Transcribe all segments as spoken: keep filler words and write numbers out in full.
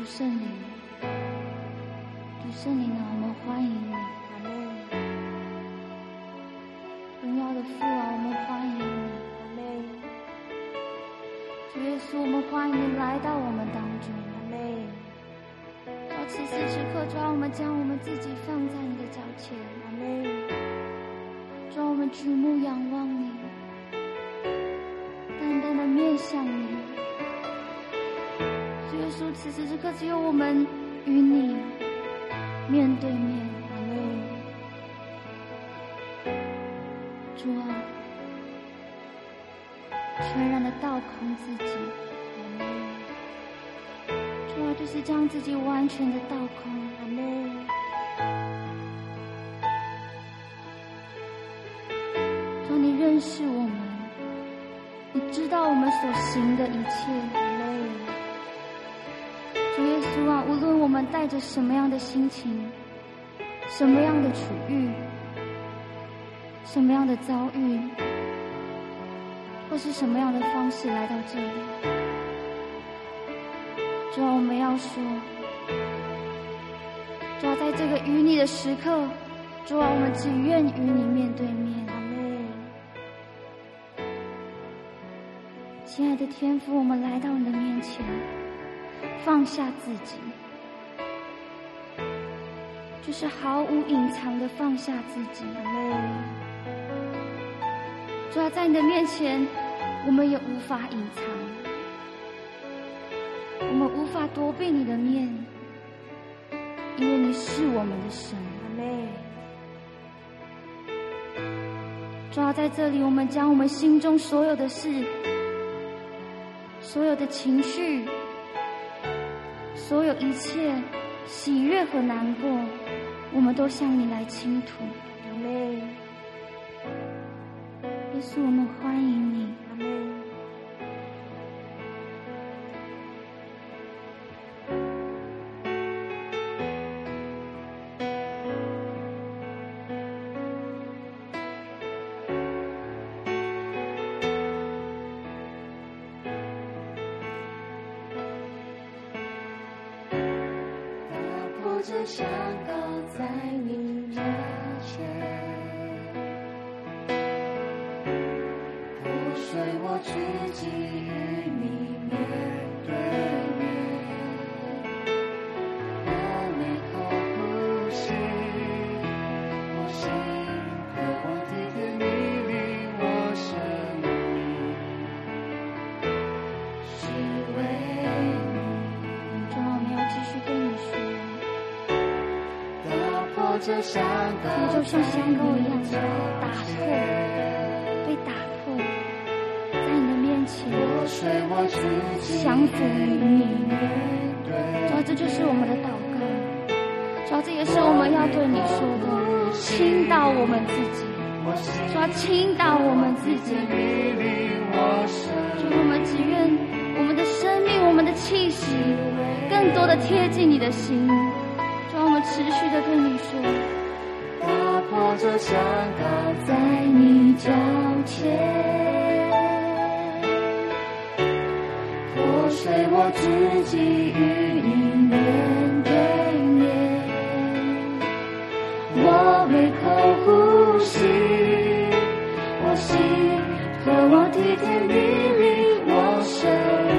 圣灵，主圣灵啊，我们欢迎你。 阿们。 荣耀的父啊，我们欢迎你。 阿们。 主耶稣，我们欢迎你来到我们当中。 阿们。 到此时此刻，主啊，我们将我们自己放在你的脚前。 阿们。 主啊，我们举目仰望你，淡淡的面向你。主耶稣，此时此刻只有我们与你面对面。 阿们。 主啊，全然的倒空自己。 阿们。 主啊，就是将自己完全的倒空。 阿们。 主啊，你认识我们，你知道我们所行的一切。 阿们。 主耶稣啊，无论我们带着什么样的心情，什么样的处遇，什么样的遭遇，或是什么样的方式来到这里，主啊，我们要说，主啊，在这个与你的时刻，主啊，我们只愿与你面对面。 阿们。 亲爱的天父，我们来到你的面前，放下自己，就是毫无隐藏的放下自己。 阿们。 主啊，在你的面前，我们也无法隐藏，我们无法躲避你的面，因为你是我们的神。 阿们。 主啊，在这里，我们将我们心中所有的事、所有的情绪、所有一切喜悦和难过，我们都向你来倾吐。 阿们。 耶稣，我们欢迎你。 阿们。打破这山高在你面前，随我自己与你面对面，我每口呼吸，我心渴望体贴你领我生命，是为你。 主啊，我们要继续对你说， 打破这山你高， 就像香膏一样打破，被打破，在你的面前我随我自己降服于你。 面对， 主啊，这就是我们的祷告。主啊，这也是我们要对你说的，倾倒我们自己。主啊，倾倒我们自己。主，我们只愿我们的生命、我们的气息，更多的贴近你的心。主啊，我们持续的对你说， 打破这山高在你脚前， 破碎我自己与你面对面，我每口呼吸，我心渴望体贴你领我生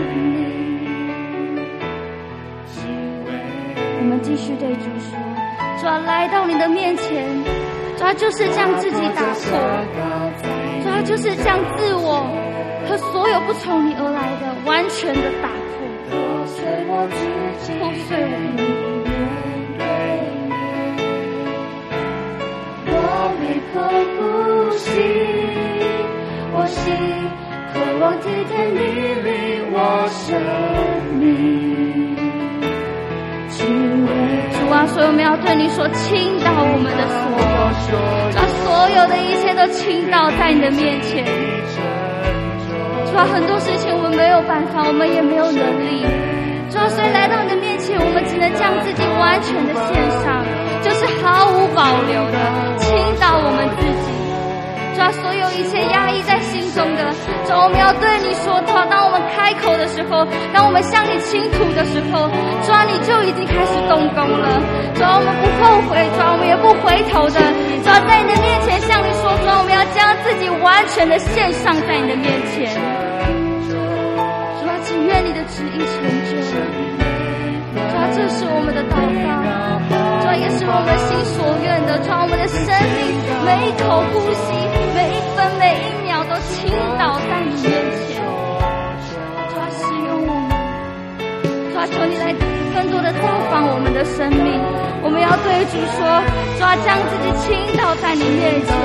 命，只为我们继续对主说，主啊，来到你的面前，主啊，就是将自己打破，主啊，就是将自我和所有不从你而来的完全的打破， 破碎我自己破碎我们。 面对面，我每口呼吸，我心渴望体贴你领我生命，只为主啊，所以我们要对你说，倾倒我们的所有，主啊，所有的一切都倾倒在你的面前。主啊，很多事情我们没有办法，我们也没有能力。主啊，所以来到你的面前，我们只能将自己完全的献上，就是毫无保留的倾倒我们自己。 主啊，所有一切压抑在心中的，主啊，我们要对你说，主啊，当我们开口的时候，当我们向你倾吐的时候，主啊，你就已经开始动工了。主啊，我们不后悔，主啊，我们也不回头的。主啊，在你的面前向你说，主啊，我们要将自己完全的献上在你的面前。主啊，请愿你的旨意成就。主啊，这是我们的祷告，主啊，也是我们心所愿的。主啊，我们的生命每一口呼吸，每一分每一秒都倾倒在你面前。主啊，使用我们。主啊，求你来更多的造访我们的生命。我们要对主说，主啊，将自己倾倒在你面前。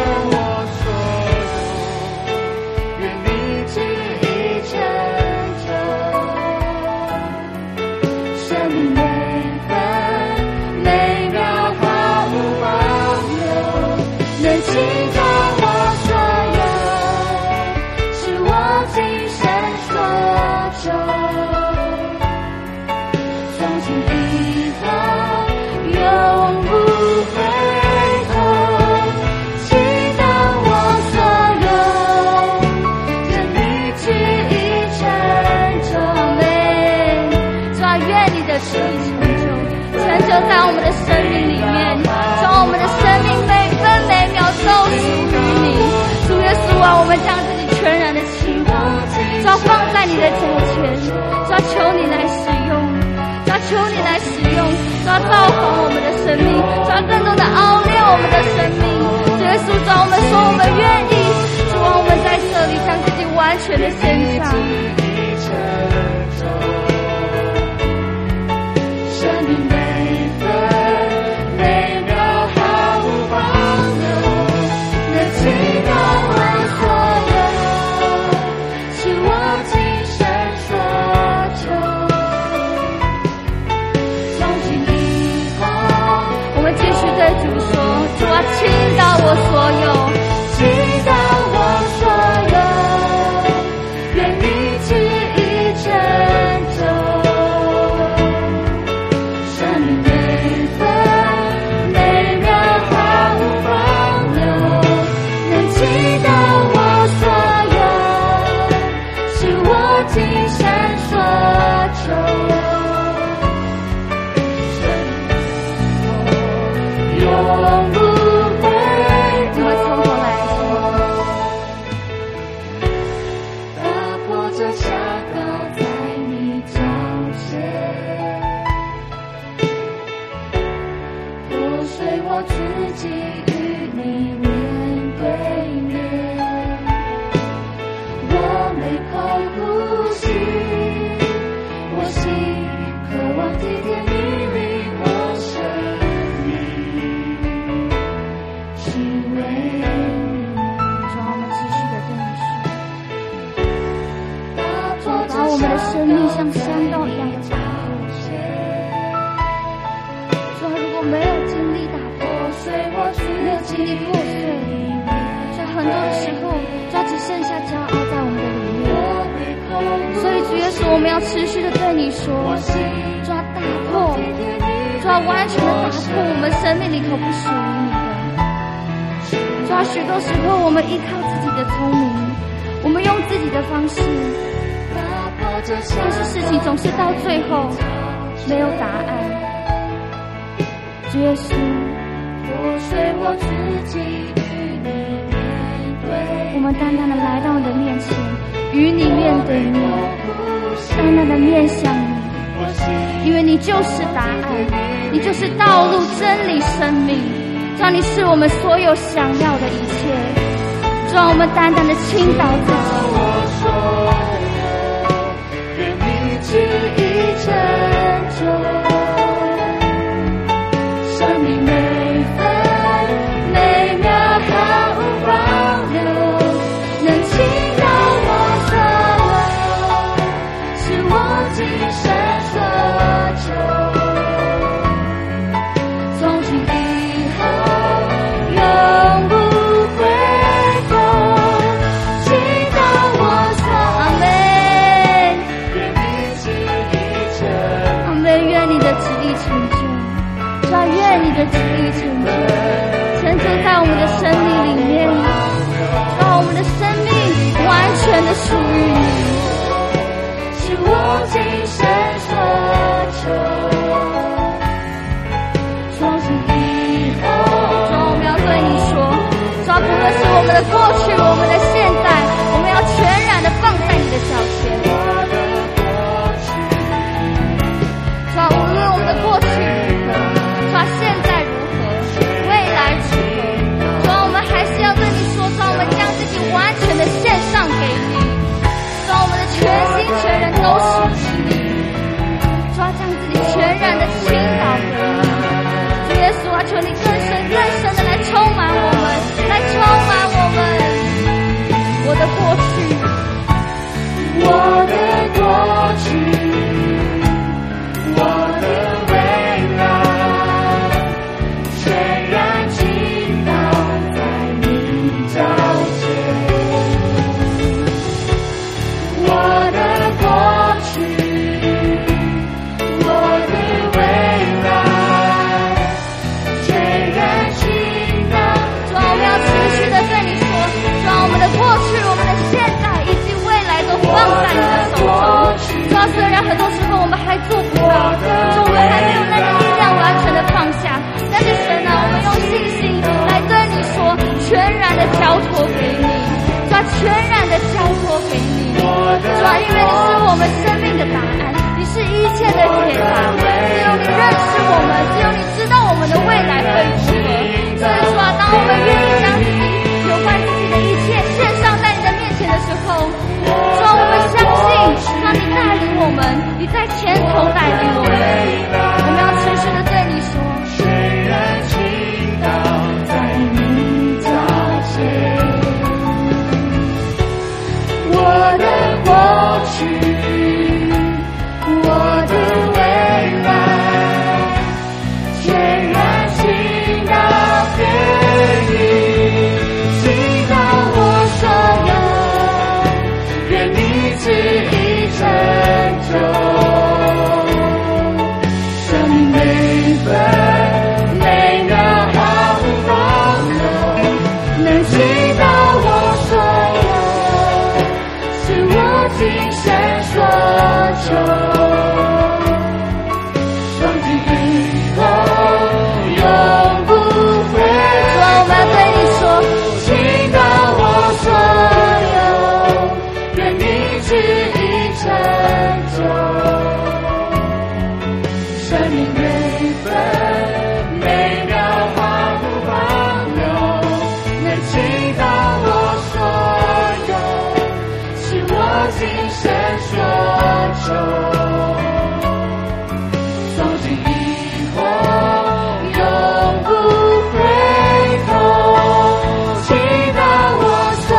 倾倒我所有，是我今生所求，从今以后永不回头。倾倒我所有，愿你旨意成就。 主啊，愿你的旨意成就，成就在我们的生命里面，让我们的生命每分每秒都属于你。主耶稣啊，我们将自己全然的倾倒，主要放在你的脚前，主要求你来使用，主要求你来使用，主要造访我们的生命，主要更多的熬炼我们的生命。主耶稣，主要我们说我们愿意，主啊，我们在这里将自己完全的献上。 生命每分每秒毫无保留，能倾倒我所有，是我今生所求。从今以后， 我们继续对主说，主啊，倾倒我所有， 倾倒我所有，愿你旨意成就。 生命像香膏一样的打破。主啊，如果没有经历打破，没有经历破碎，主啊，很多的时候，主啊，只剩下骄傲在我们的里面。所以主耶稣，我们要持续的对你说，主啊，打破，主啊，完全的打破我们生命里头不属于你的。主啊，许多时候我们依靠自己的聪明，我们用自己的方式。但是事情总是到最后没有答案。主耶稣，我们单单的来到你的面前，与你面对面，单单的面向你，因为你就是答案，你就是道路、真理、生命。主啊，你是我们所有想要的一切。主啊，我们单单的倾倒自己。 旨意成就，生命每分每秒毫无保留，能倾倒我所有，是我今生所求。从今以后永不回头，倾倒我所也属于你， 是我今生所求。从今以后， 主啊，我们要对你说，主啊，不论是我们的过去，我们的现在，我们要全然的放在你的脚前。主啊，无论我们的过去如何，主啊，现在如何，未来如何，主啊，我们还是要对你说，主啊，我们将自己完全的献上给你，主啊，我们的全心全人都属于你，主啊，将自己全然的倾倒给你。主耶稣啊，求你更深更深的来充满我们，来充满我们。我的过去， 我的过去，我的未来，全然倾倒在你脚前。我的过去，我的未来，全然倾倒。 主啊，我们要持续的对你说，主啊，我们的过去、我们的现在以及未来都放在你的手中。主啊，虽然很多时候我们还做不到，主，我们还没有那个力量完全的放下，但是神啊，我们用信心来对你说，全然的交托给你，主啊，全然的交托给你，主啊，因为你是我们生命的答案，你是一切的解答，只有你认识我们，只有你知道我们的未来会如何。所以主啊，当我们愿意将自己有关自己的一切献上在你的面前的时候，主啊，我们相信，主啊，你带领我们，你在前头带领我们，我们要持续的对你说， 全然倾倒在你脚前。我的过去，我的未来，全然倾倒给你，倾倒我所有，愿你旨意成就。生命每分每秒毫无保留，能倾倒我所有，是我今生所求。从今以后永不回头。 主啊，我们要对你说， 倾倒我所有，愿你旨意成就。生命每分每秒毫无保留，能倾倒我所有，是我今生所求。从今以后永不回头，倾倒我所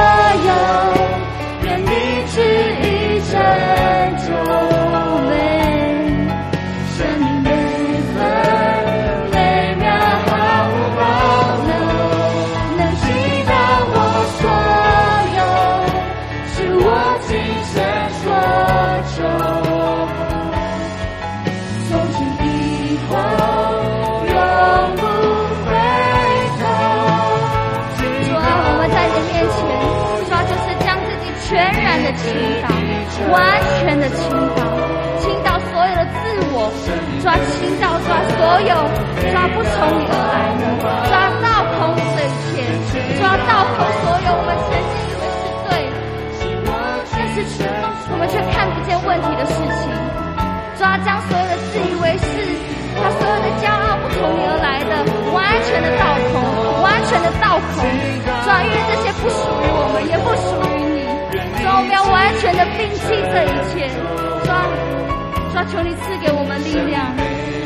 有，愿你旨意成就。生命每分每秒毫无保留，能倾倒我所有，是我今生所求。从今以后永不回头。 主啊，我们在你的面前，主啊，就是将自己全然的倾倒，完全的倾倒，倾倒所有的自我，主啊，倾倒主啊所有主啊不从你而来的，主啊倒空这一切，主啊倒空所有我们曾经以为是对的，但是我们却看不见问题的事情。主啊，将所有的自以为是，把所有的骄傲不从你而来的，完全的倒空，完全的倒空。主啊，因为这些不属于我们，也不属于你。主啊，我们要完全的摒弃这一切。主啊，主啊，求你赐给我们力量。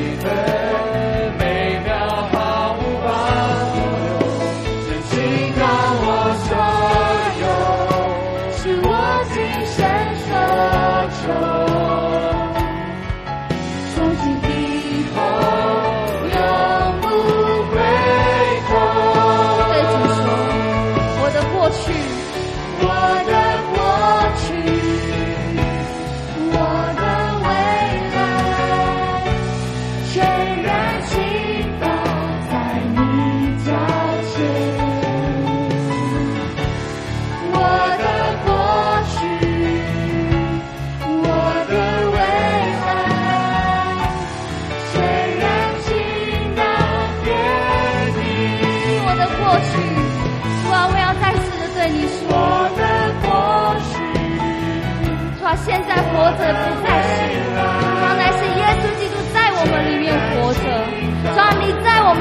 每秒毫无保留，能倾倒我所有，是我今生所求。从今以后永不回头。 对主说，我的过去， 我的过去，我的未来，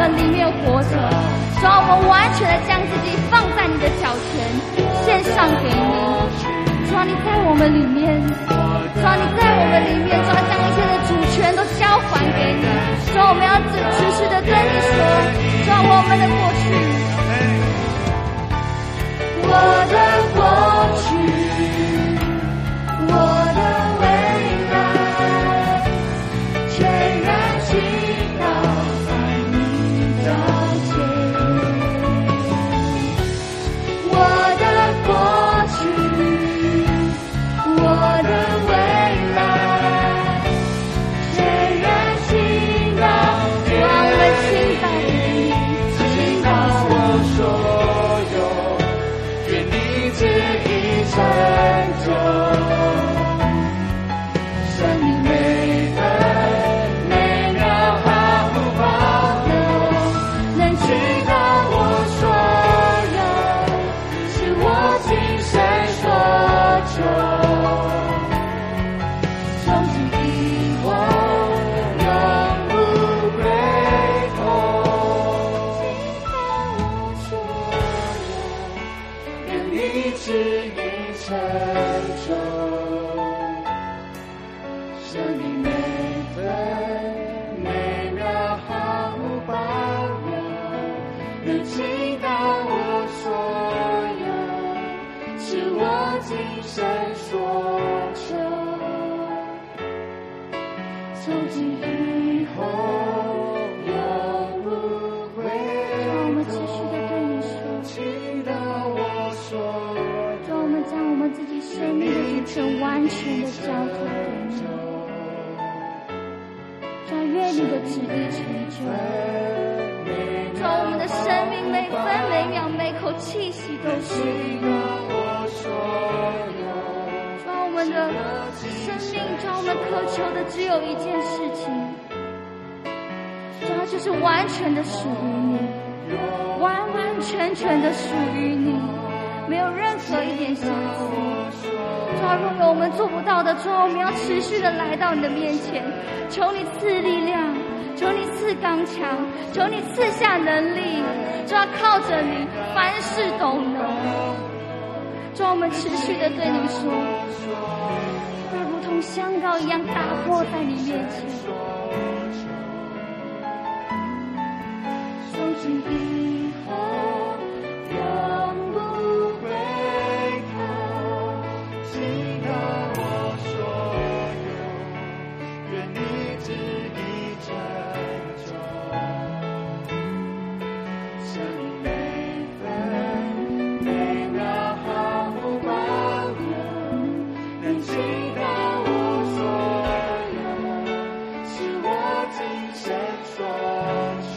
们里面活着。主啊，我们完全的将自己放在你的脚前，献上给你。主啊，你在我们里面，主啊，你在我们里面，主啊，将一切的主权都交还给你。主啊，我们要持续的对你说，主啊，我们的过去， 我的过去，我的未来，全然倾倒在你脚前。我的过去，我的未来，全然倾倒， 主啊，我们倾倒给你， 倾倒我所有，愿你旨意成就。生命每分每秒毫无保留，能倾倒我所有，是我今生所求。从今以后永不回头，倾倒我所有，愿你旨意成就。生命每分每秒毫无保留，能倾倒我所有，是我今生所求。从今以后永不回主啊，我们持续的对你说， 倾倒我所主啊，我们将我们自己生命的主权完全的交托给你。主啊，愿你的旨意成就。主啊，我们的生命每分每秒每口气息都是你。主啊，我们的生命，主啊，我们渴求的只有一件事情，主啊，就是完全的属于你，完完全全的属于你，没有任何一点瑕疵。主啊，如果我们做不到的，主啊，我们要持续的来到你的面前，求你赐力量，求你赐刚强，求你赐下能力。主啊，靠着你，凡事都能。主啊，我们持续的对你说，主啊，如同香膏一样打破在你面前。 从今以后永不回头，倾倒我所有，愿你旨意成就。生命每分每秒毫无保留，能倾倒我所有，是我今生所求。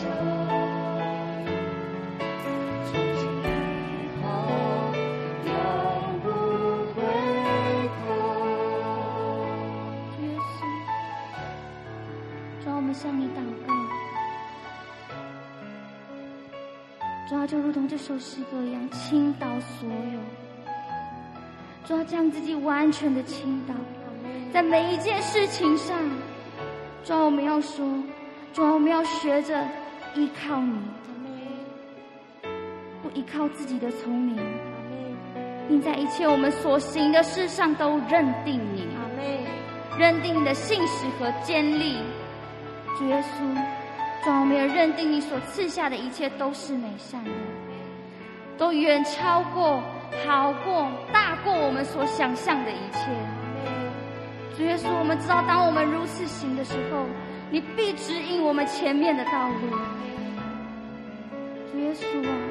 从今以后永不回头。 主耶稣，主啊，我们向你祷告。主啊，就如同这首诗歌一样，倾倒所有。主啊，将自己完全的倾倒，在每一件事情上。主啊，我们要说，主啊，我们要学着依靠你，不依靠自己的聪明，并在一切我们所行的事上都认定你，认定你的信实和坚立。主耶稣，主啊，我们也认定你所赐下的一切都是美善的，都远超过、好过、大过我们所想象的一切。主耶稣，我们知道当我们如此行的时候，你必指引我们前面的道路。主耶稣啊，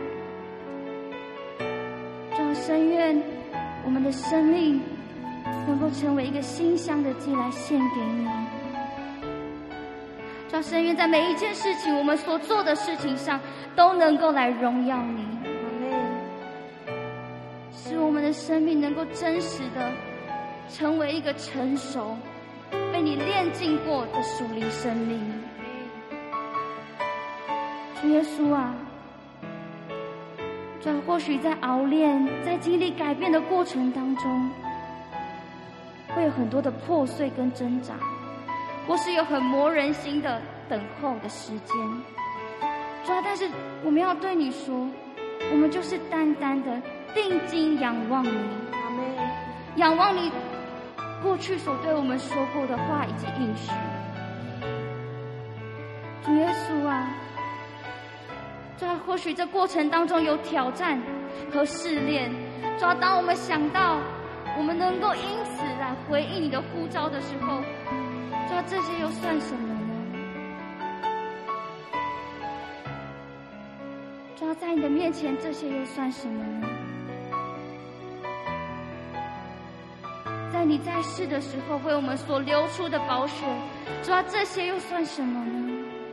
主啊，深愿我们的生命能够成为一个馨香的祭来献给你。主啊，深愿在每一件事情我们所做的事情上都能够来荣耀你，使我们的生命能够真实的成为一个成熟被你炼净过的属灵生命。主耶稣啊，主啊，或许在熬炼、在经历改变的过程当中，会有很多的破碎跟挣扎，或是有很磨人心的等候的时间。 主啊，但是我们要对你说，我们就是单单的定睛仰望你， 阿们， 仰望你过去所对我们说过的话以及应许。主耶稣啊，主啊，或许这过程当中有挑战和试炼，主啊，当我们想到我们能够因此来回应你的呼召的时候，主啊，这些又算什么呢？主啊，在你的面前，这些又算什么呢？在你在世的时候为我们所流出的宝血，主啊，这些又算什么呢？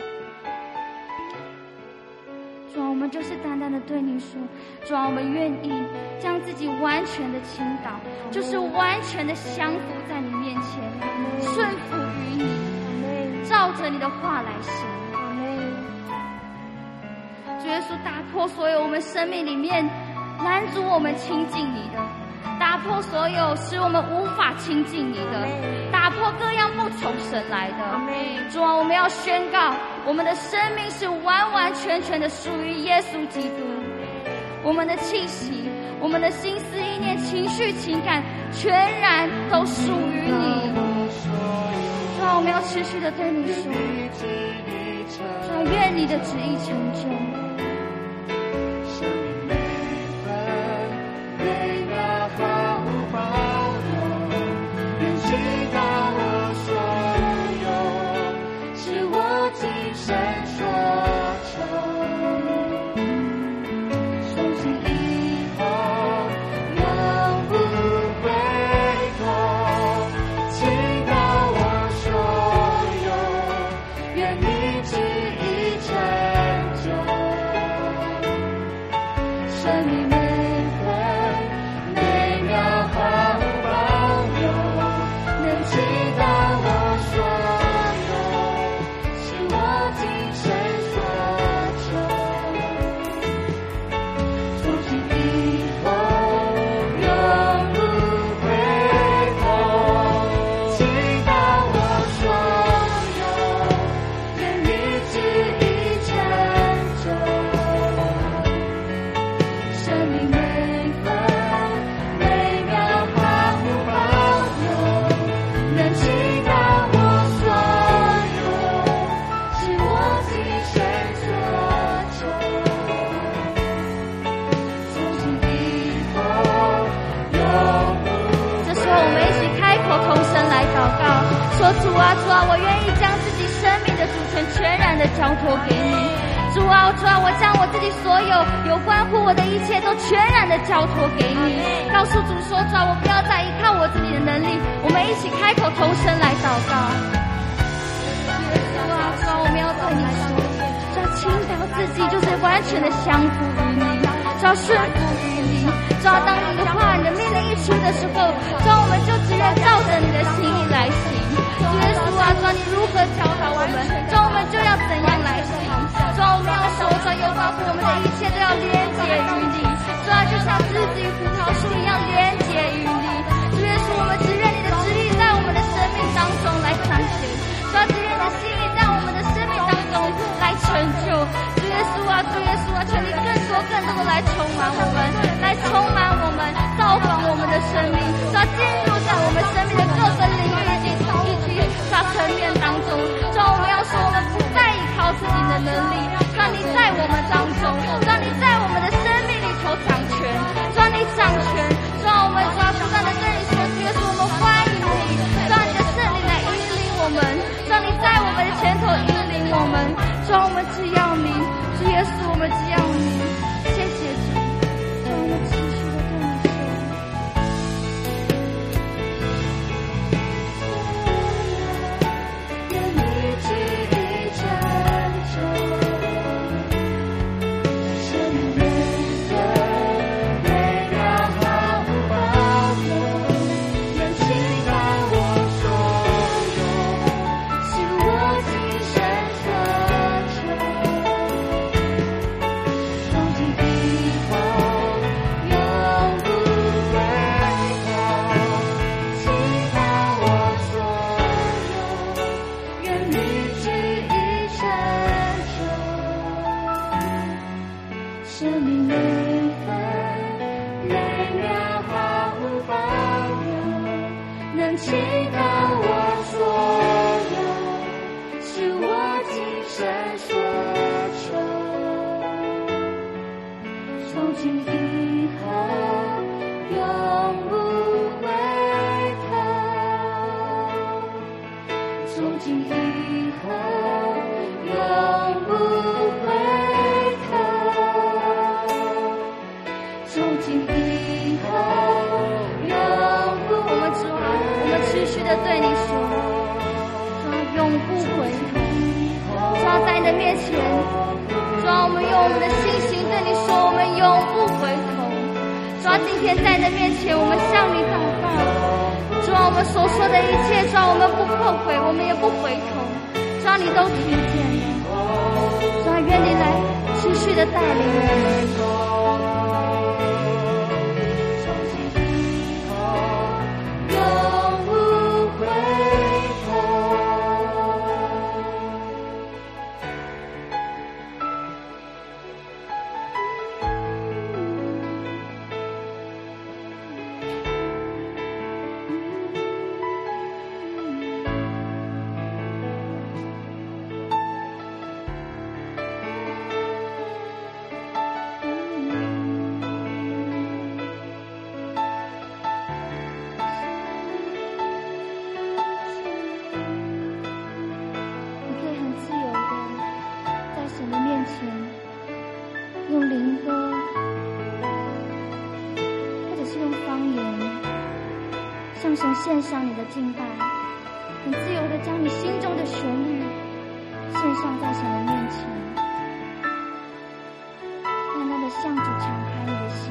主啊，我们就是单单的对你说，主啊，我们愿意将自己完全的倾倒，就是完全的降服在你面前，顺服于你，照着你的话来行。主耶稣，打破所有我们生命里面拦阻我们亲近你的，打破所有使我们无法亲近你的，打破各样不从神来的。主啊，我们要宣告，我们的生命是完完全全的属于耶稣基督，我们的气息，我们的心思意念、情绪情感，全然都属于你。主啊，我们要持续的对你说，主啊，愿你的旨意成就。说主啊，主啊，我愿意将自己生命的主权全然的交托给你。主啊，主啊，我将我自己所有有关乎我的一切都全然的交托给你。告诉主说，主啊，我不要再依靠我自己的能力。我们一起开口同声来祷告。主啊，主啊，我们要对你说，主啊，倾倒自己就是完全的降服于你，主啊，顺服于你。主啊，当你的话、你的命令一出的时候，主啊，我们就只愿照着你的心意来行。主耶稣啊，主啊，你如何教导我们，主啊，我们就要怎样来行。主啊，我们要说，主啊，有关乎我们的一切都要连结于你。主啊，就像枝子与葡萄树一样连结于你。主耶稣，我们只愿你的旨意在我们的生命当中来彰显。主啊，只愿你的心意在我们的生命当中来成就。主耶稣啊，主耶稣啊，求你更多更多的来充满我们，来充满我们，造访我们的生命。主啊，进入在我们生命的各个领域以及以及主啊层面当中。主啊，我们要说，我们不再依靠自己的能力，主啊，你在我们当中，主啊，你在我们的生命里头掌权，主啊，你掌对你说，主啊，永不回头。主啊，在你的面前，主啊，我们用我们的信心对你说，我们永不回头。主啊，今天在你的面前，我们向你祷告。主啊，我们所说的一切，主啊，我们不后悔，我们也不回头。主啊，你都听见了。主啊，愿你来持续的带领我们。用灵歌，或者是用方言，向神献上你的敬拜，很自由的将你心中的旋律献上在神的面前，慢慢的向主敞开你的心。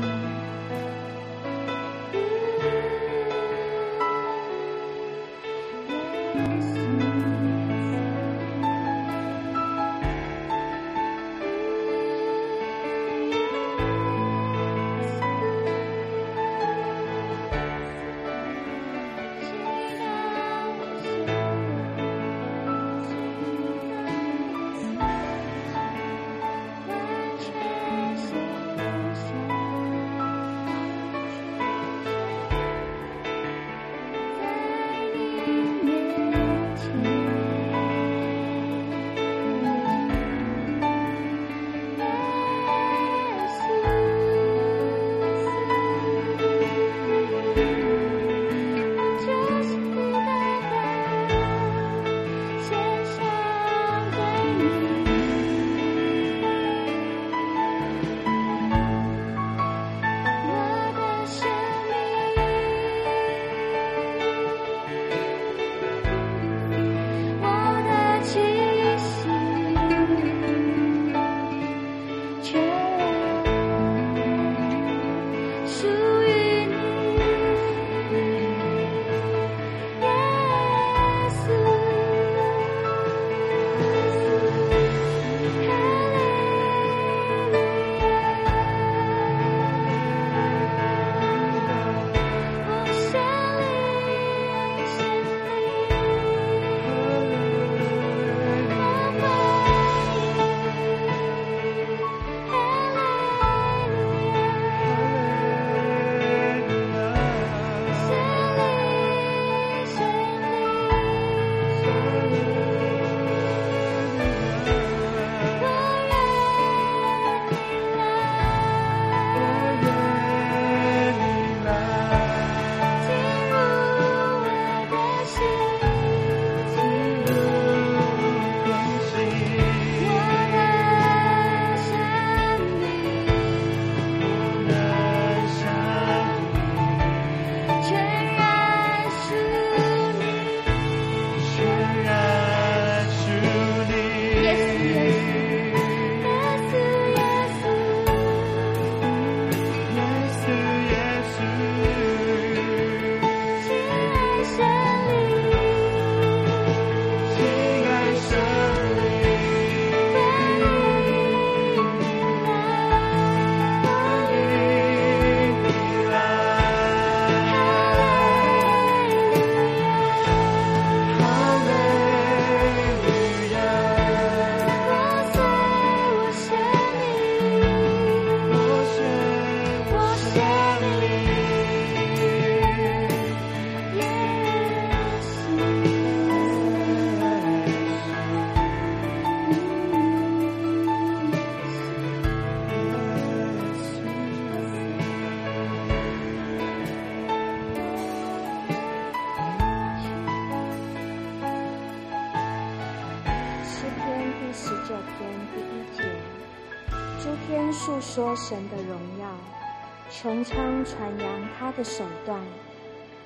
述说神的荣耀，穹苍传扬他的手段，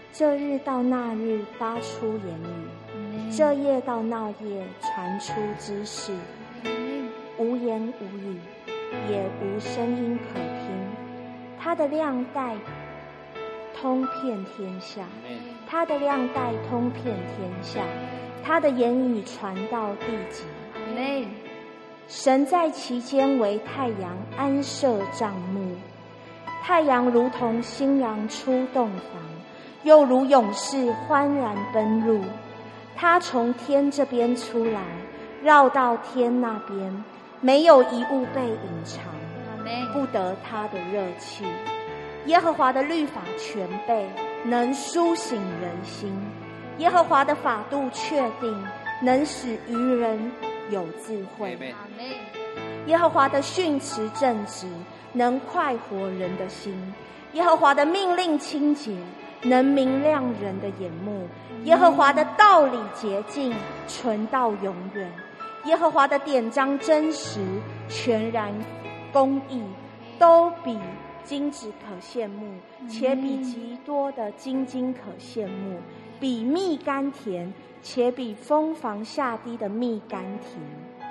这日到那日发出言语，这夜到那夜传出知识，无言无语，也无声音可听。他的亮带通遍天下，他的亮带通遍天下，他的言语传到地极。神在其间为太阳安设帐幕，太阳如同新郎出洞房，又如勇士欢然奔入。他从天这边出来，绕到天那边，没有一物被隐藏，不得他的热气。耶和华的律法全备，能苏醒人心。耶和华的法度确定，能使愚人有智慧。耶和华的训词正直，能快活人的心。耶和华的命令清洁，能明亮人的眼目。耶和华的道理洁净，存到永远。耶和华的典章真实，全然公义，都比金子可羡慕，且比极多的金金可羡慕，比蜜甘甜，且比蜂房下滴的蜜甘甜。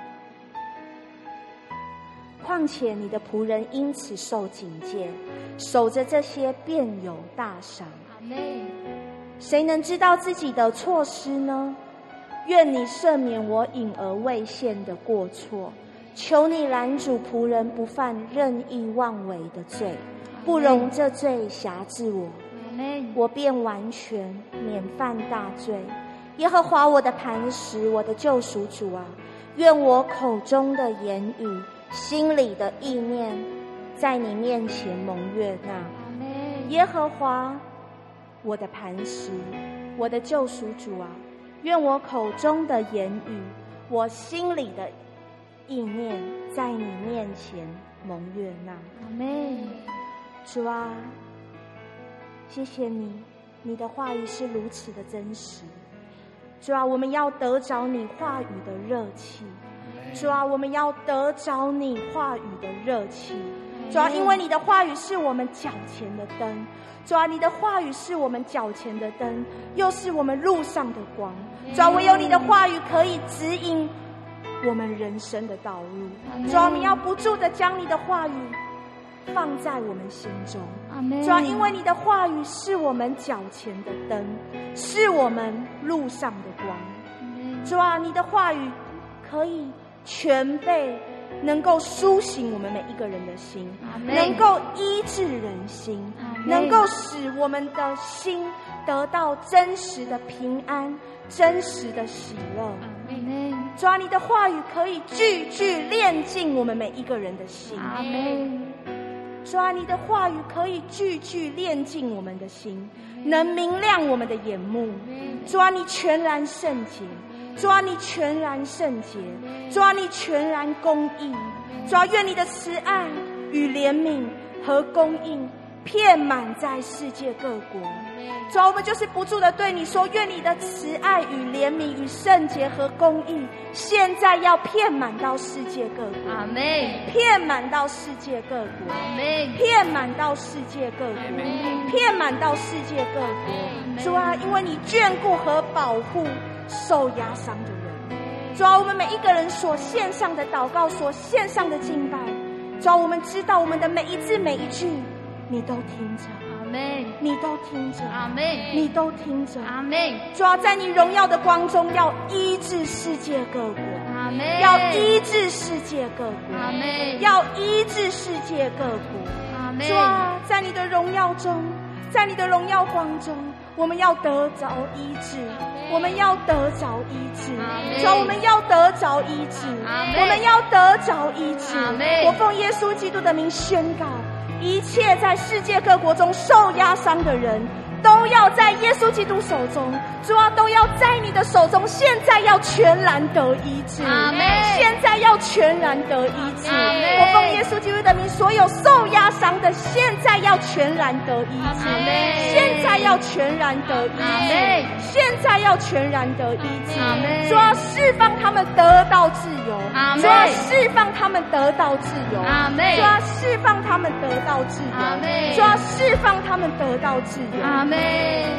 况且你的仆人因此受警戒，守着这些便有大赏。谁能知道自己的错失呢？愿你赦免我隐而未现的过错，求你拦阻仆人不犯任意妄为的罪，不容这罪辖制我，我便完全免犯大罪。耶和华我的磐石，我的救赎主啊，愿我口中的言语，心里的意念，在你面前蒙悦纳。耶和华我的磐石，我的救赎主啊，愿我口中的言语，我心里的意念，在你面前蒙悦纳。阿们。主啊，谢谢你，你的话语是如此的真实。主啊，我们要得着你话语的热气。主啊，我们要得着你话语的热气。主啊，因为你的话语是我们脚前的灯。主啊，你的话语是我们脚前的灯，又是我们路上的光。主啊，唯有你的话语可以指引我们人生的道路。主啊，我们要不住的将你的话语放在我们心中。主啊，因为你的话语是我们脚前的灯，是我们路上的光。主啊，你的话语可以全备，能够苏醒我们每一个人的心，能够医治人心，能够使我们的心得到真实的平安，真实的喜乐。主啊，你的话语可以句句炼净我们每一个人的心。主啊，你的话语可以句句炼净我们的心，能明亮我们的眼目。主啊，你全然圣洁。主啊，你全然圣洁。主啊，你全然公义。主啊，愿你的慈爱与怜悯和供应遍满在世界各国。主啊，我们就是不住的对你说，愿你的慈爱与怜悯与圣洁和公义现在要遍满到世界各国。阿们。遍满到世界各国。阿们。遍满到世界各国。遍满到世界各国。主啊，因为你眷顾和保护受压伤的人。主啊，我们每一个人所献上的祷告，所献上的敬拜，主啊，我们知道我们的每一字每一句你都听着。阿们。你都听着。阿们。你都听着。阿们。主啊，在你荣耀的光中要医治世界各国。阿们。要医治世界各国。阿们。要医治世界各国。阿们。主啊，在你的荣耀中，在你的荣耀光中，我们要得着医治，我们要得着医治。主啊，我们要得着医治，我们要得着医治。我奉耶稣基督的名宣告，一切在世界各国中受压伤的人，都要在耶稣基督手中。主啊，都要在你的手中，现在要全然得医治。现在要全然得医治。我奉耶稣基督的名，所有受压伤的，现在要全然得医治。现在要全然得医治。现在要全然得医治。主啊，释放他们得到自由。主啊，释放他们得到自由。主啊，释放他们得到自由。主啊，释放他们得到自由。阿们。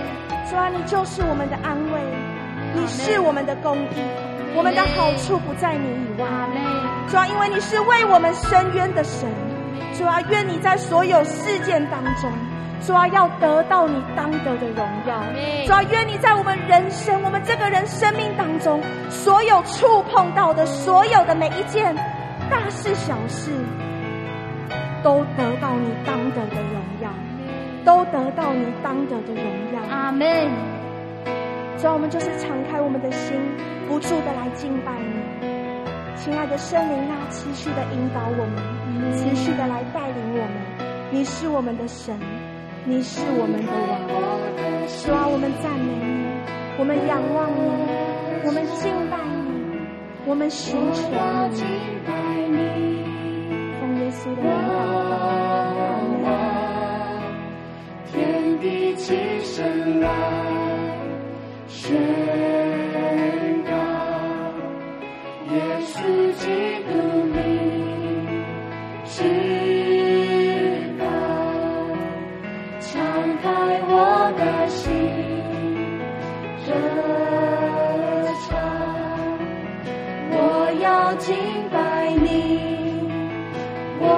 主啊，你就是我们的安慰，你是我们的公义，我们的好处不在你以外。主啊，因为你是为我们伸冤的神，主啊，愿你在所有事件当中，主啊，要得到你当得的荣耀。主啊，愿你在我们人生，我们这个人生命当中，所有触碰到的所有的每一件大事小事，都得到你当得的荣耀，都得到你当得的荣耀。 阿们。 主啊，我们就是敞开我们的心，不住的来敬拜你。亲爱的圣灵啊，持续的引导我们，持续的来带领我们。你是我们的神，你是我们的王。主啊，我们赞美你，我们仰望你，我们敬拜你，我们寻求你。奉耶稣的名祷告，阿门。 天地起身来宣告，耶稣基督名至高，敞开我的心，歌唱，我要敬拜你，我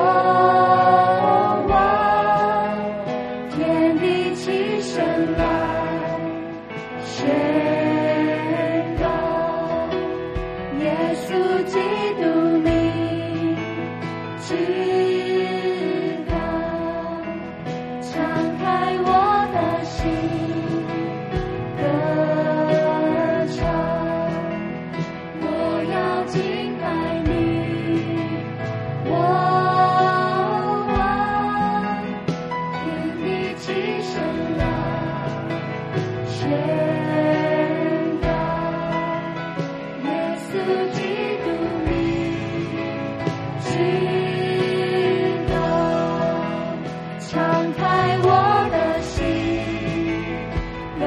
王，天地起身来宣告，耶稣基督名至高，敞开我的心，歌唱，我要敬拜你，我王，天地起身来宣告，耶稣基督名至高，敞开我的心，歌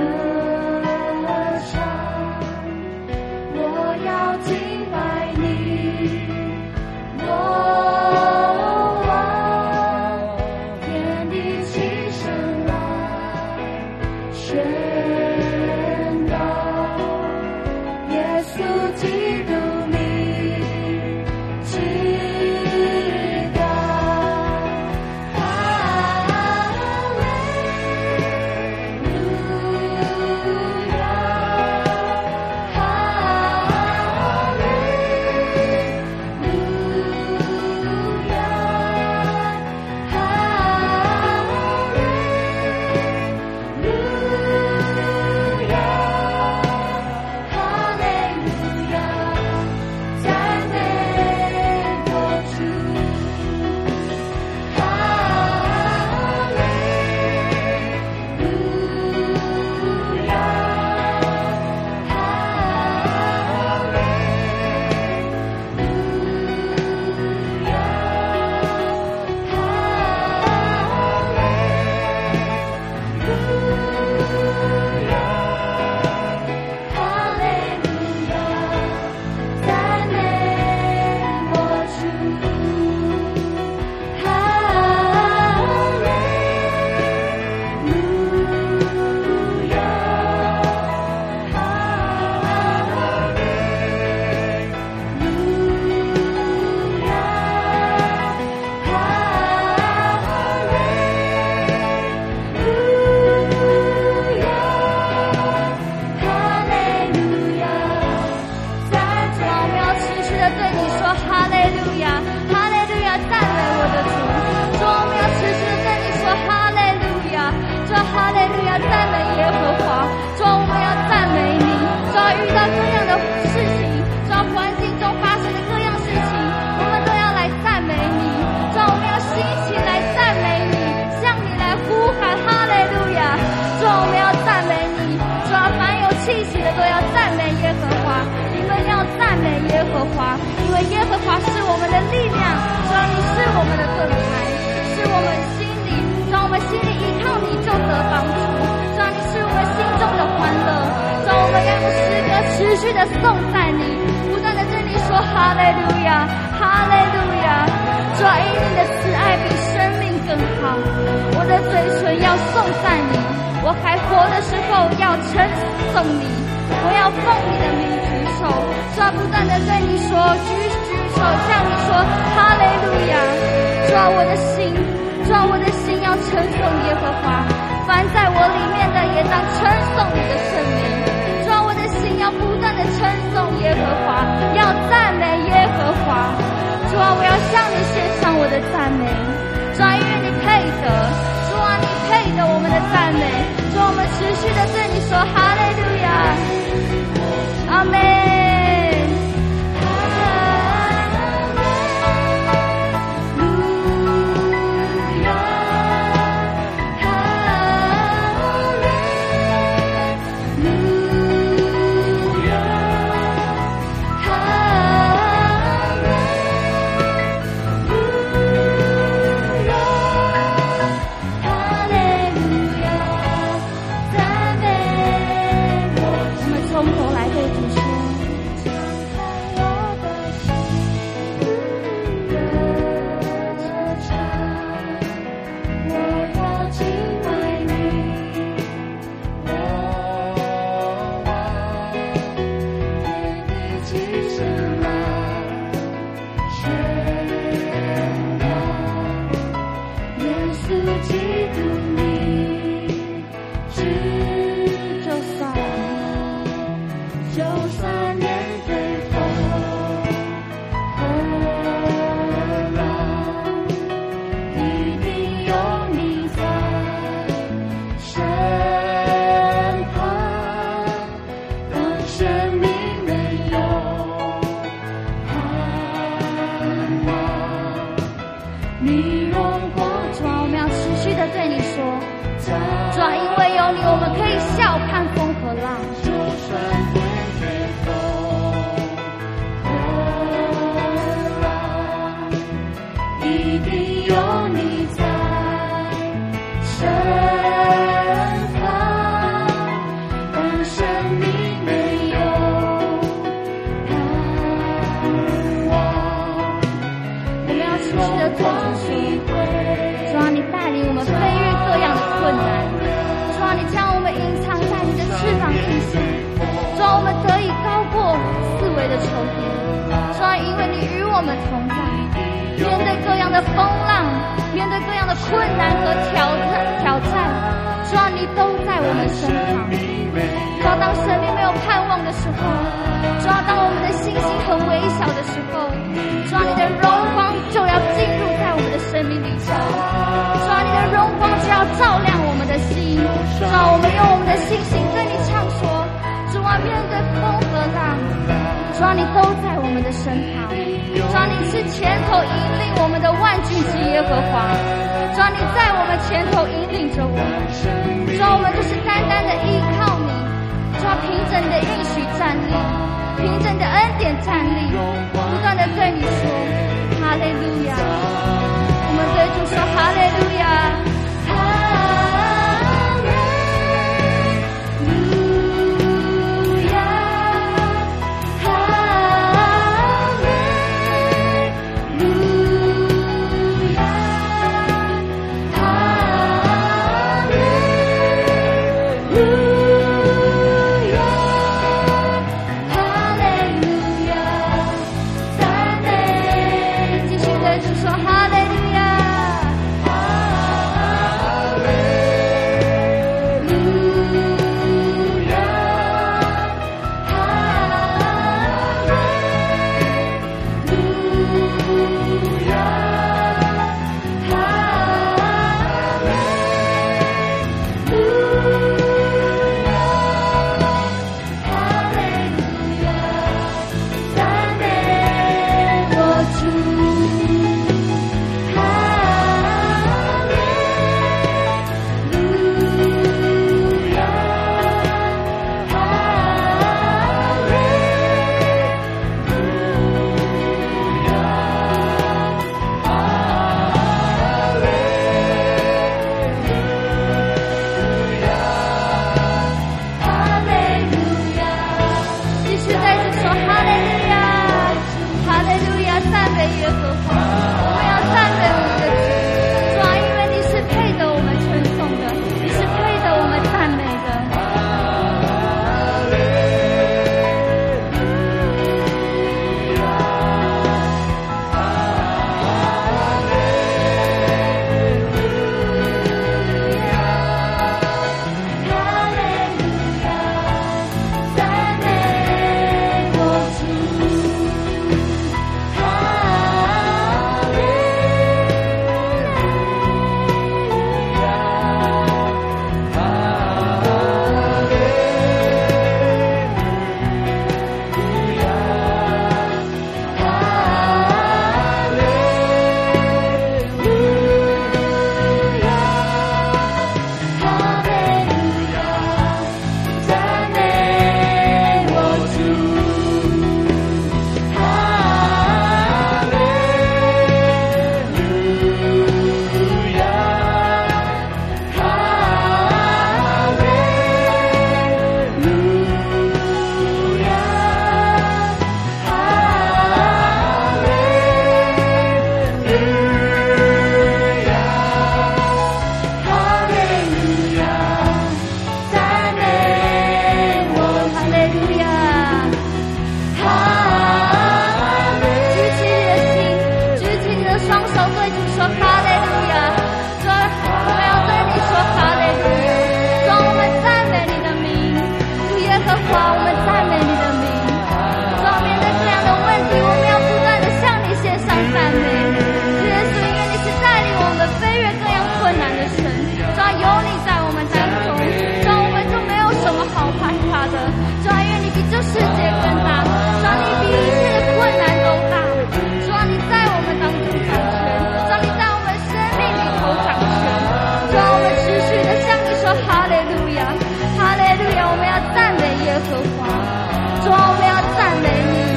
唱，我要敬拜你，我王，天地起身来宣告，耶稣基督名至高，哈利路亚，哈利路亚，哈利路亚，哈利路亚，赞美我主，哈利路亚，哈利路亚，哈利路亚，赞美我主，哈利路亚，哈利路亚，哈利路亚，哈利路亚，赞主啊，我们要持续的对你说哈利路亚，哈利路亚，赞美我的主。主啊，我们要持续的对你说哈利路亚，主啊，哈利路亚，赞美耶和华。主啊，我们要赞美你。主啊，遇到各样的事情，主啊，环境中发生的各样事情，我们都要来赞美你。主啊，我们要兴起来赞美你，向你来呼喊哈利路亚。主啊，我们要赞美你。主啊，凡有气息的都要赞美耶和华。你们要赞美耶和华，因为耶和华是我们的力量。主啊，你是我们的盾牌，是我们心里，主啊，我们心里依靠你就得帮助。主啊，你是我们心中的欢乐。主啊，我们要用诗歌持续的颂赞你，不断的对你说哈利路亚，哈利路亚。主啊，因你的慈爱比生命更好，我的嘴唇要颂赞你， 我还活的时候要称颂你，我要奉你的名举手，主啊，不断的对你说，举举手向你说哈利路亚。主啊，我的心，主啊，我的心要称颂耶和华，凡在我里面的也当称颂你的圣名。主啊，我的心要不断的称颂耶和华，要赞美耶和华。主啊，我要向你献上我的赞美。主啊，因为你配得，主啊，你配得我们的赞美。主啊，我们持续的对你说哈利路亚，阿们。 哈利路亚。 世界更大，主啊，你比一切的困难都大。主啊，你在我们当中掌权，主啊，你在我们生命里头掌权。主啊，我们持续的向你说哈利路亚，哈利路亚，我们要赞美耶和华。主啊，我们要赞美你。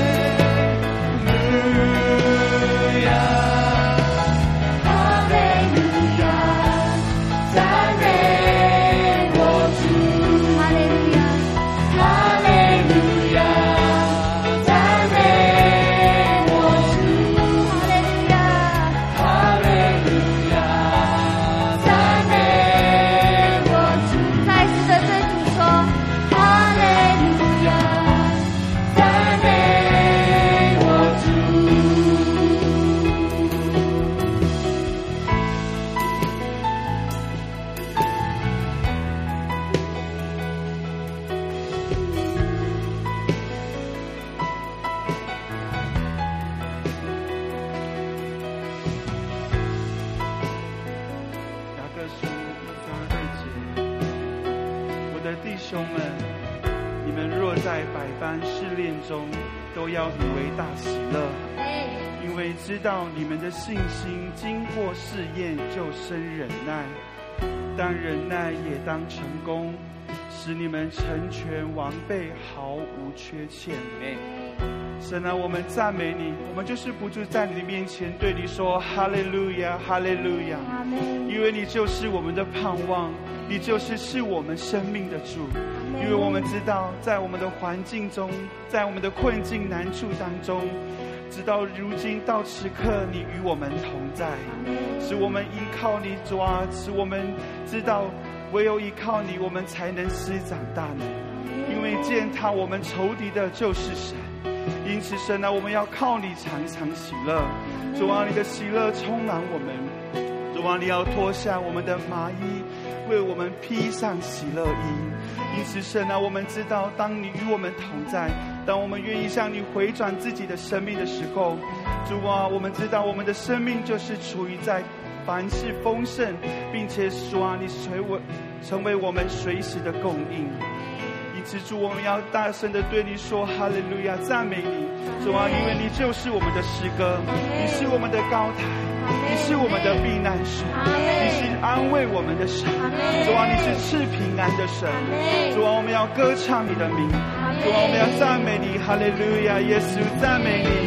都要以为大喜乐，因为知道你们的信心经过试验就生忍耐，当忍耐也当成功，使你们成全完备，毫无缺欠。神啊，我们赞美你，我们就是不住在你的面前对你说哈利路亚，哈利路亚，因为你就是我们的盼望，你就是是我们生命的主。因为我们知道在我们的环境中，在我们的困境难处当中，直到如今到此刻你与我们同在，使我们依靠你，主啊，使我们知道唯有依靠你我们才能施展大能，因为践踏我们仇敌的就是神。因此神啊，我们要靠你常常喜乐，主啊，你的喜乐充满我们，主啊，你要脱下我们的麻衣，为我们披上喜乐衣。因此神啊，我们知道当你与我们同在，当我们愿意向你回转自己的生命的时候，主啊，我们知道我们的生命就是处于在凡事丰盛，并且主啊，你随我成为我们随时的供应。因此主，我们要大声的对你说哈利路亚，赞美你，主啊，因为你就是我们的诗歌，你是我们的高台，你是我们的避难所，你是安慰我们的神，主啊，你是赐平安的神，主啊，我们要歌唱你的名，主啊，我们要赞美你，哈利路亚，耶稣赞美你，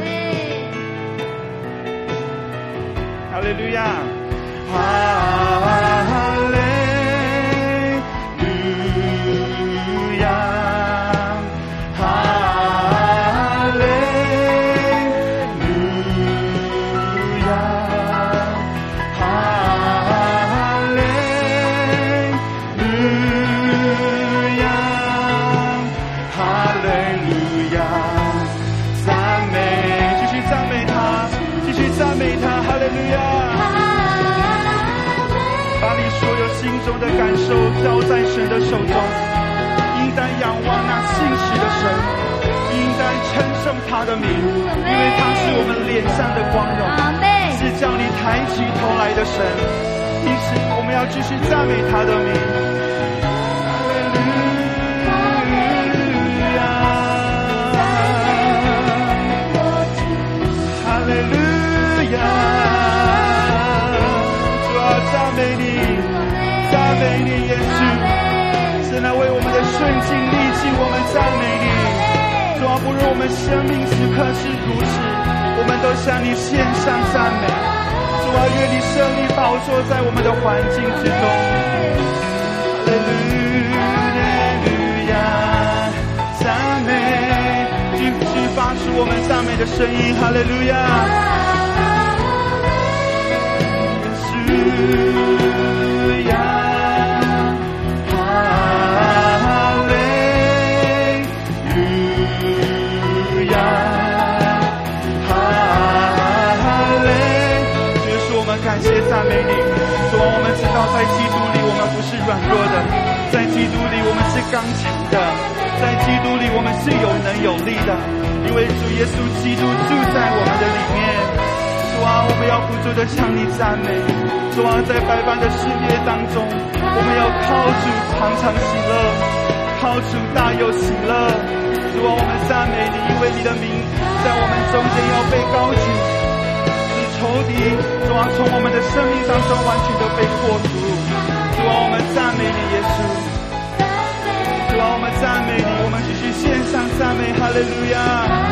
哈利路亚，哈利路亚。的感受交在神的手中，应当仰望那信实的神，应当称颂他的名，因为他是我们脸上的光荣，是叫你抬起头来的神。因此我们要继续赞美他的名。哈利路亚，主啊，赞美你，赞美你，耶稣，神啊，为我们的顺境逆境，我们赞美你。主啊，不论我们生命此刻是如此，我们都向你献上赞美。主啊，愿你设立宝座在我们的环境之中。哈利路亚，赞美，继续发出我们赞美的声音。哈利路亚，耶稣呀。感谢赞美你，主啊，我们知道在基督里我们不是软弱的，在基督里我们是刚强的，在基督里我们是有能有力的，因为主耶稣基督住在我们的里面。主啊，我们要不住的向你赞美。主啊，在百般的世界当中，我们要靠主常常喜乐，靠主大有喜乐。 主啊，我们赞美你，因为你的名在我们中间要被高举，使仇敌主啊从我们的生命当中完全的被破除。主啊，我们赞美你，耶稣。主啊，我们赞美你，我们继续献上赞美，哈利路亚。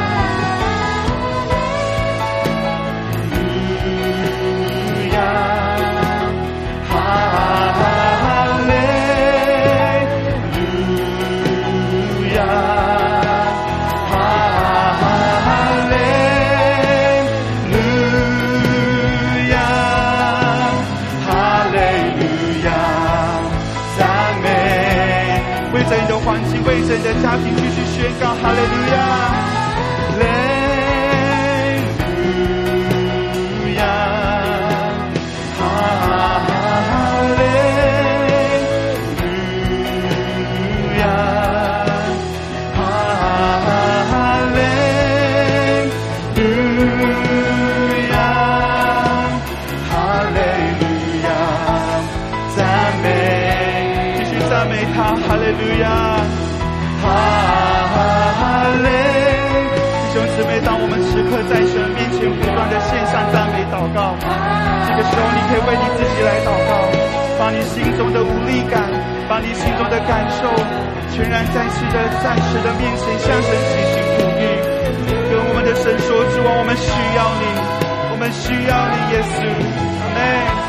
为着你的家庭继续宣告哈利路亚，哈利路亚，哈利路亚，哈利路亚，哈利路亚，赞美，继续赞美他，哈利路亚。哈利，弟兄姊妹，当我们时刻在神面前不断的献上赞美祷告，这个时候你可以为你自己来祷告，把你心中的无力感，把你心中的感受全然再次的在神的面前向神倾心吐意，跟我们的神说，主啊，我们需要你，我们需要你，耶稣，阿们。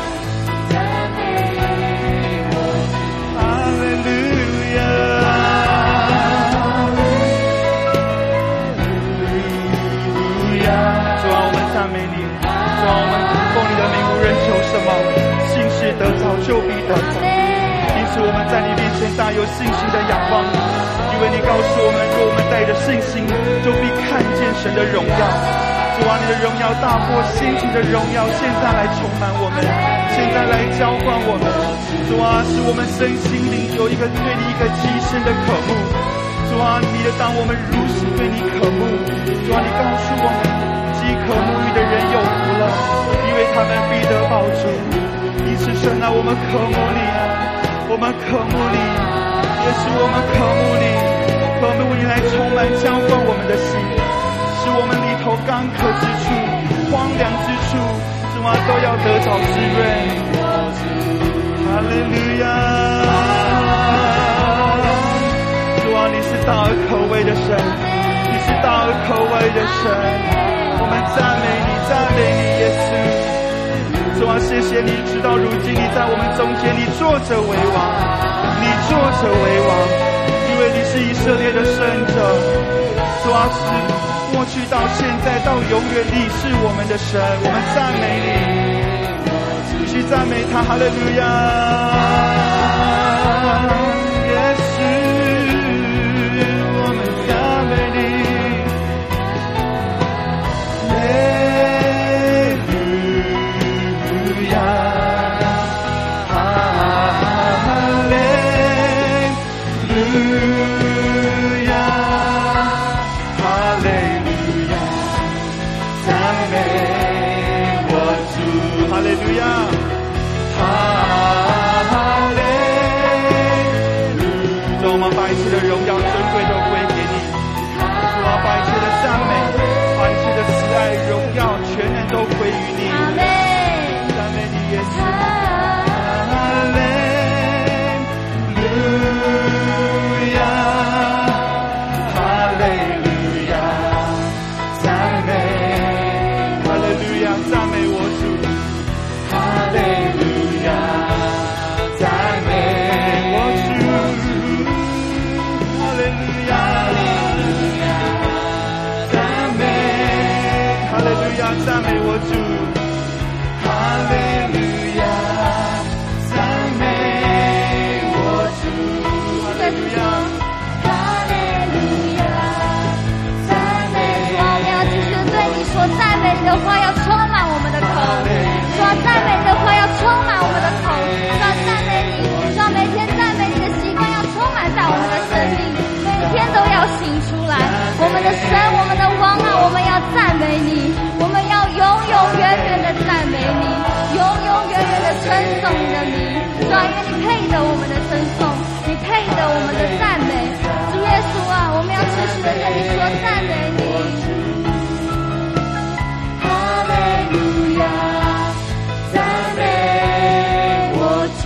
得着就必得着，因此我们在你面前大有信心的仰望你，因为你告诉我们，若我们带着信心，就必看见神的荣耀。主啊，你的荣耀大过先前的荣耀，现在来充满我们，现在来浇灌我们。主啊，使我们身心灵有一个对你一个极深的渴慕。主啊，你的当我们如实对你渴慕，主啊，你告诉我们，饥渴慕你的人有福了，因为他们必得饱足。因此神啊，我们渴慕你啊，我们渴慕你，也是我们渴慕你，渴慕你来充满浇灌我们的心，使我们里头干渴之处、荒凉之处，主啊都要得着滋润。哈利路亚！主啊，你是大而可畏的神，你是大而可畏的神，我们赞美你，赞美你，耶稣。主啊，谢谢你，直到如今你在我们中间，你坐着为王，你坐着为王，因为你是以色列的圣者。主啊，是过去到现在到永远，你是我们的神，我们赞美你，继续赞美他，哈利路亚，耶稣，我们赞美你。哈利路亚，哈利路亚！主，我们把一切的荣耀、尊贵都归给你。主啊，把一切的赞美、把一切的慈爱、荣耀、全能都归于你。阿们！赞美你，耶稣。哈利路亚，哈利路亚，赞美，哈利路亚，赞美我主。哈利路亚，赞美我主，哈利路亚，赞美，哈利路亚，赞美我主，哈利路亚，赞美我主，哈利路亚， 哈利路亚，赞美主啊，我们要继续对你说赞美你的话，要充满我们的口。主啊，赞美的话要充满我们的口，主啊，赞美你，主啊，每天赞美你的习惯要充满在我们的生命，每天都要行出来。我们的神，我们的王啊，我们要赞美你，我们要永永远远的赞美你，永永远远的称颂你的名。主啊，因为你配得我们的称颂，你配得我们的赞美。主耶稣啊，我们要持续在这里说赞美你。 哈利路亚，赞美我主。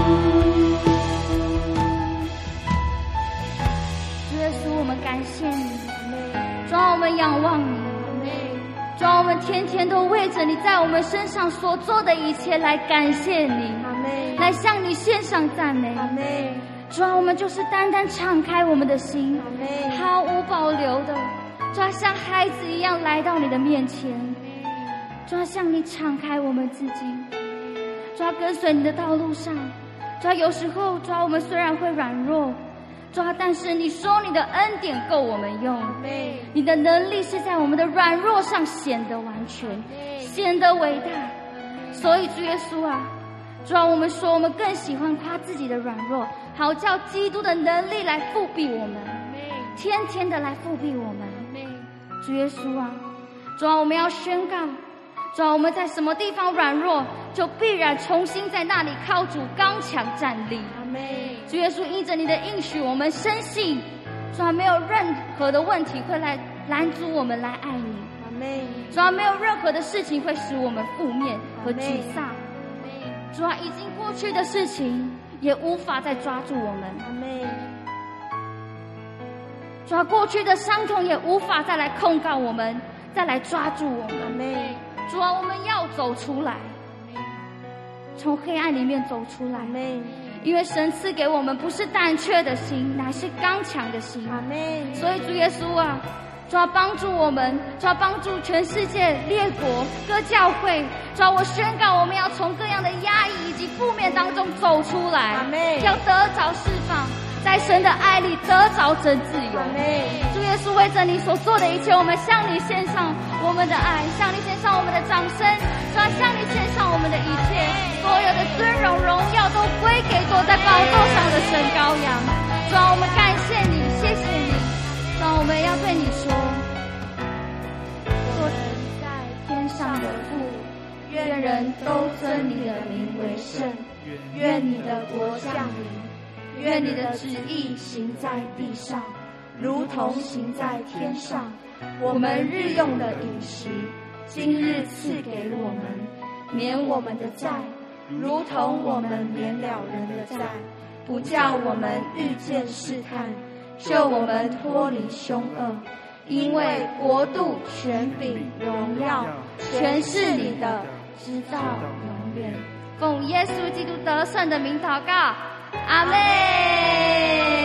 主耶稣，我们感谢你，主啊，我们仰望你，主啊，我们天天都为着你在我们身上所做的一切来感谢你，来向你献上赞美。主啊，我们就是单单敞开我们的心，毫无保留的，主啊，像孩子一样来到你的面前，主啊，向你敞开我们自己，主啊，跟随你的道路上，主啊，有时候主啊，我们虽然会软弱，主啊，但是你说你的恩典够我们用，你的能力是在我们的软弱上显得完全，显得伟大。所以主耶稣啊，主啊，我们说我们更喜欢夸自己的软弱，好叫基督的能力来复辟我们，天天的来复辟我们。主耶稣啊，主啊，我们要宣告，主啊，我们在什么地方软弱，就必然重新在那里靠主刚强站立。主耶稣，依着你的应许，我们深信，主啊，没有任何的问题会来拦阻我们来爱你。主啊，没有任何的事情会使我们负面和沮丧。主啊，已经过去的事情也无法再抓住我们。主啊，过去的伤痛也无法再来控告我们，再来抓住我们。主啊，我们要走出来，从黑暗里面走出来。因为神赐给我们不是胆怯的心，乃是刚强的心。所以主耶稣啊，主要帮助我们，主要帮助全世界列国各教会。主要我宣告，我们要从各样的压抑以及负面当中走出来，要得着释放，在神的爱里得着真自由。主耶稣，为着你所做的一切，我们向你献上我们的爱，向你献上我们的掌声，主要向你献上我们的一切，所有的尊荣荣耀都归给坐在宝座上的神羔羊。主要我们感谢你，谢谢你。主要我们要对你说，做神在天上的父，愿人都尊你的名为圣，愿你的国降临，愿你的旨意行在地上，如同行在天上。我们日用的饮食，今日赐给我们，免我们的债，如同我们免了人的债，不叫我们遇见试探，救我们脱离凶恶。因为国度、权柄、荣耀，全是你的，直到永远。奉耶稣基督得胜的名祷告，阿们。